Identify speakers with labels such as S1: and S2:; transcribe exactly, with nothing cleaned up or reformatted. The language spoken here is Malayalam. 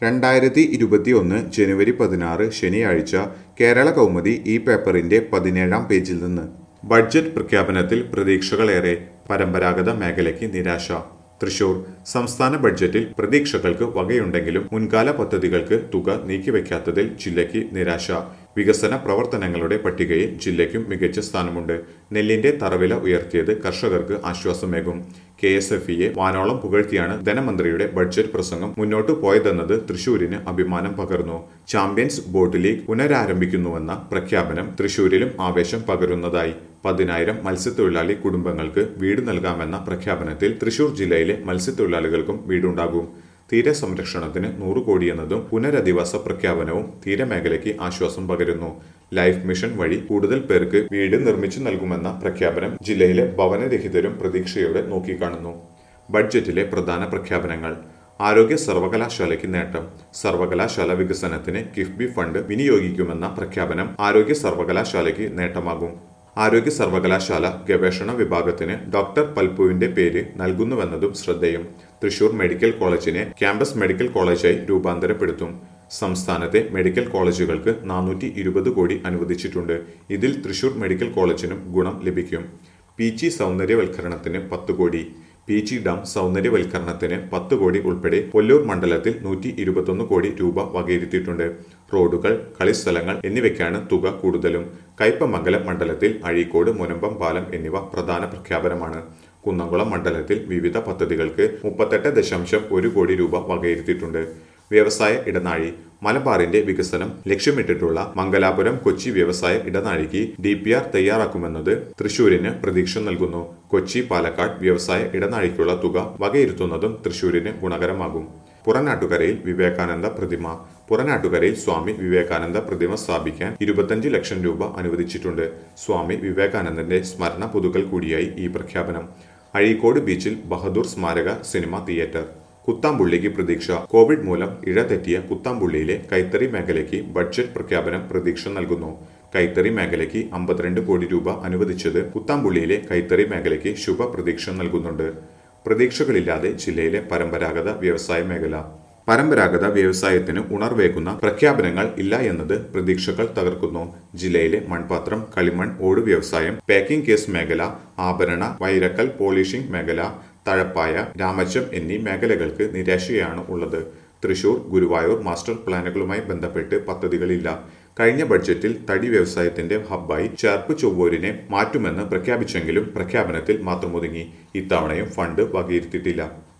S1: രണ്ടായിരത്തി ഇരുപത്തിയൊന്ന് ജനുവരി പതിനാറ് ശനിയാഴ്ച കേരള കൗമുദി ഈ പേപ്പറിന്റെ പതിനേഴാം പേജിൽ നിന്ന് ബഡ്ജറ്റ് പ്രഖ്യാപനത്തിൽ പ്രതീക്ഷകളേറെ പരമ്പരാഗത മേഖലയ്ക്ക് നിരാശ. തൃശൂർ സംസ്ഥാന ബഡ്ജറ്റിൽ പ്രതീക്ഷകൾക്ക് വകയുണ്ടെങ്കിലും മുൻകാല പദ്ധതികൾക്ക് തുക നീക്കിവെക്കാത്തതിൽ ജില്ലയ്ക്ക് നിരാശ. വികസന പ്രവർത്തനങ്ങളുടെ പട്ടികയിൽ ജില്ലയ്ക്കും മികച്ച സ്ഥാനമുണ്ട്. നെല്ലിന്റെ തറവില ഉയർത്തിയത് കർഷകർക്ക് ആശ്വാസമേകും. കെ എസ് എഫ് ഇയെ വാനോളം പുകഴ്ത്തിയാണ് ധനമന്ത്രിയുടെ ബഡ്ജറ്റ് പ്രസംഗം മുന്നോട്ടു പോയതെന്നത് തൃശൂരിന് അഭിമാനം പകർന്നു. ചാമ്പ്യൻസ് ബോട്ട് ലീഗ് പുനരാരംഭിക്കുന്നുവെന്ന പ്രഖ്യാപനം തൃശൂരിലും ആവേശം പകരുന്നതായി. പതിനായിരം മത്സ്യത്തൊഴിലാളി കുടുംബങ്ങൾക്ക് വീട് നൽകാമെന്ന പ്രഖ്യാപനത്തിൽ തൃശൂർ ജില്ലയിലെ മത്സ്യത്തൊഴിലാളികൾക്കും വീടുണ്ടാകും. തീരസംരക്ഷണത്തിന് നൂറ് കോടിയെന്നതും പുനരധിവാസ പ്രഖ്യാപനവും തീരമേഖലയ്ക്ക് ആശ്വാസം പകരുന്നു. ലൈഫ് മിഷൻ വഴി കൂടുതൽ പേർക്ക് വീട് നിർമ്മിച്ചു നൽകുമെന്ന പ്രഖ്യാപനം ജില്ലയിലെ ഭവനരഹിതരും പ്രതീക്ഷയോടെ നോക്കിക്കാണുന്നു. ബഡ്ജറ്റിലെ പ്രധാന പ്രഖ്യാപനങ്ങൾ: ആരോഗ്യ സർവകലാശാലയ്ക്ക് നേട്ടം. സർവകലാശാല വികസനത്തിന് കിഫ്ബി ഫണ്ട് വിനിയോഗിക്കുമെന്ന പ്രഖ്യാപനം ആരോഗ്യ സർവകലാശാലയ്ക്ക് നേട്ടമാകും. ആരോഗ്യ സർവകലാശാല ഗവേഷണ വിഭാഗത്തിന് ഡോക്ടർ പൽപുവിന്റെ പേര് നൽകുന്നുവെന്നതും ശ്രദ്ധേയം. തൃശൂർ മെഡിക്കൽ കോളേജിനെ ക്യാമ്പസ് മെഡിക്കൽ കോളേജായി രൂപാന്തരപ്പെടുത്തും. സംസ്ഥാനത്തെ മെഡിക്കൽ കോളേജുകൾക്ക് നാനൂറ്റി ഇരുപത് കോടി അനുവദിച്ചിട്ടുണ്ട്. ഇതിൽ തൃശൂർ മെഡിക്കൽ കോളേജിനും ഗുണം ലഭിക്കും. പി ജി സൗന്ദര്യവൽക്കരണത്തിന് പത്ത് കോടി. പി ജി ഡാം സൗന്ദര്യവൽക്കരണത്തിന് പത്ത് കോടി ഉൾപ്പെടെ കൊല്ലൂർ മണ്ഡലത്തിൽ നൂറ്റി ഇരുപത്തൊന്ന് കോടി രൂപ വകയിരുത്തിയിട്ടുണ്ട്. റോഡുകൾ, കളിസ്ഥലങ്ങൾ എന്നിവയ്ക്കാണ് തുക കൂടുതലും. കയ്പമംഗലം മണ്ഡലത്തിൽ അഴീക്കോട് മുനമ്പം പാലം എന്നിവ പ്രധാന പ്രഖ്യാപനമാണ്. കുന്നംകുളം മണ്ഡലത്തിൽ വിവിധ പദ്ധതികൾക്ക് മുപ്പത്തെട്ട് ദശാംശം ഒരു കോടി രൂപ വകയിരുത്തിയിട്ടുണ്ട്. വ്യവസായ ഇടനാഴി: മലബാറിന്റെ വികസനം ലക്ഷ്യമിട്ടിട്ടുള്ള മംഗലാപുരം കൊച്ചി വ്യവസായ ഇടനാഴിക്ക് ഡി പി ആർ തയ്യാറാക്കുമെന്നത് തൃശൂരിന് പ്രതീക്ഷ നൽകുന്നു. കൊച്ചി പാലക്കാട് വ്യവസായ ഇടനാഴിക്കുള്ള തുക വകയിരുത്തുന്നതും തൃശൂരിന് ഗുണകരമാകും. പുറനാട്ടുകരയിൽ വിവേകാനന്ദ പ്രതിമ. പുറനാട്ടുകരയിൽ സ്വാമി വിവേകാനന്ദ പ്രതിമ സ്ഥാപിക്കാൻ ഇരുപത്തഞ്ച് ലക്ഷം രൂപ അനുവദിച്ചിട്ടുണ്ട്. സ്വാമി വിവേകാനന്ദന്റെ സ്മരണ പുതുക്കൽ കൂടിയായി ഈ പ്രഖ്യാപനം. അഴീക്കോട് ബീച്ചിൽ ബഹദൂർ സ്മാരക സിനിമ തിയേറ്റർ. കുത്താമ്പുള്ളിക്ക് പ്രതീക്ഷ. കോവിഡ് മൂലം ഇഴതെറ്റിയ കുത്താമ്പുള്ളിയിലെ കൈത്തറി മേഖലയ്ക്ക് ബഡ്ജറ്റ് പ്രഖ്യാപനം പ്രതീക്ഷ നൽകുന്നു. കൈത്തറി മേഖലയ്ക്ക് അമ്പത്തിരണ്ട് കോടി രൂപ അനുവദിച്ചത് കുത്താമ്പുള്ളിയിലെ കൈത്തറി മേഖലയ്ക്ക് ശുഭ പ്രതീക്ഷ നൽകുന്നുണ്ട്. പ്രതീക്ഷകളില്ലാതെ ജില്ലയിലെ പരമ്പരാഗത വ്യവസായ മേഖല. പരമ്പരാഗത വ്യവസായത്തിന് ഉണർവേകുന്ന പ്രഖ്യാപനങ്ങൾ ഇല്ല എന്നത് പ്രതീക്ഷകൾ തകർക്കുന്നു. ജില്ലയിലെ മൺപാത്രം, കളിമൺ, ഓട് വ്യവസായം, പാക്കിംഗ് കേസ് മേഖല, ആഭരണ, വൈരക്കൽ പോളിഷിംഗ് മേഖല, തഴപ്പായ, രാമച്ചം എന്നീ മേഖലകൾക്ക് നിരാശയാണ് ഉള്ളത്. തൃശൂർ, ഗുരുവായൂർ മാസ്റ്റർ പ്ലാനുകളുമായി ബന്ധപ്പെട്ട് പദ്ധതികളില്ല. കഴിഞ്ഞ ബഡ്ജറ്റിൽ തടി വ്യവസായത്തിന്റെ ഹബ്ബായി ചേർപ്പ് ചൊവ്വൂരിനെ മാറ്റുമെന്ന് പ്രഖ്യാപിച്ചെങ്കിലും പ്രഖ്യാപനത്തിൽ മാത്രം ഒതുങ്ങി. ഇത്തവണയും ഫണ്ട് വകയിരുത്തിയിട്ടില്ല.